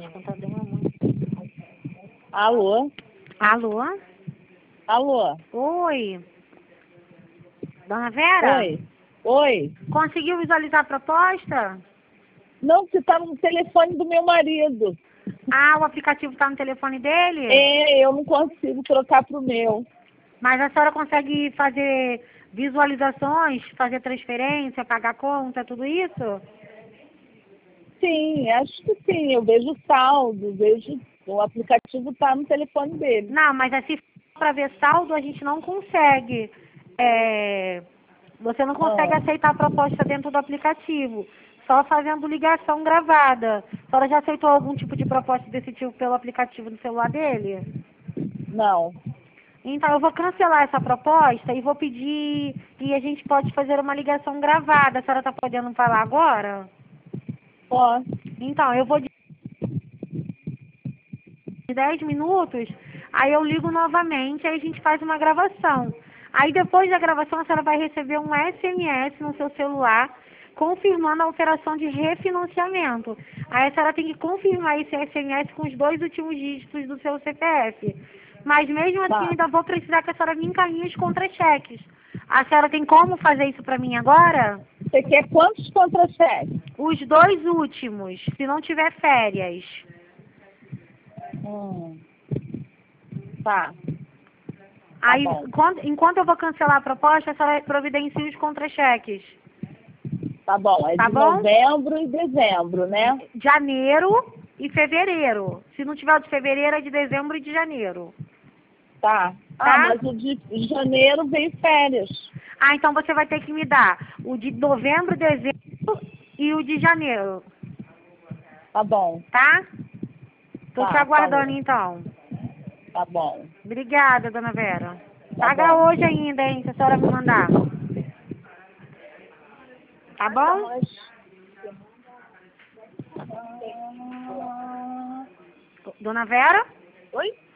Nossa, tá demorando muito. Alô? Alô? Alô? Oi. Dona Vera? Oi? Oi? Conseguiu visualizar a proposta? Não, você tá no telefone do meu marido. Ah, o aplicativo tá no telefone dele? Eu não consigo trocar pro meu. Mas a senhora consegue fazer visualizações, fazer transferência, pagar conta, tudo isso? Sim, acho que sim. Eu vejo saldo, vejo... O aplicativo tá no telefone dele. Não, mas se for para ver saldo, a gente não consegue. Você não consegue aceitar a proposta dentro do aplicativo, só fazendo ligação gravada. A senhora já aceitou algum tipo de proposta desse tipo pelo aplicativo no celular dele? Não. Então, eu vou cancelar essa proposta e vou pedir, e a gente pode fazer uma ligação gravada. A senhora está podendo falar agora? Ó, Então, eu vou de 10 minutos, aí eu ligo novamente, aí a gente faz uma gravação. Aí depois da gravação a senhora vai receber um SMS no seu celular confirmando a operação de refinanciamento. Aí a senhora tem que confirmar esse SMS com os 2 últimos dígitos do seu CPF. Mas mesmo assim tá. ainda vou precisar que a senhora me encaminhe os contra-cheques. A senhora tem como fazer isso para mim agora? Você quer quantos contra-cheques? Os 2 últimos, se não tiver férias. Tá. Aí, Bom. enquanto eu vou cancelar a proposta, a senhora providencia os contra-cheques. Tá bom. É Tá de bom? novembro e dezembro, né? Janeiro e fevereiro. Se não tiver o de fevereiro, é de dezembro e de janeiro. Tá. Ah, Tá? mas o de janeiro vem férias. Ah, então você vai ter que me dar o de novembro, dezembro e o de janeiro. Tá bom. Tá? Tô te Tá, aguardando, falou. então. Tá bom. Obrigada, dona Vera. Tá Paga bom. hoje ainda, hein, se a senhora me mandar. Tá bom? Dona Vera? Oi?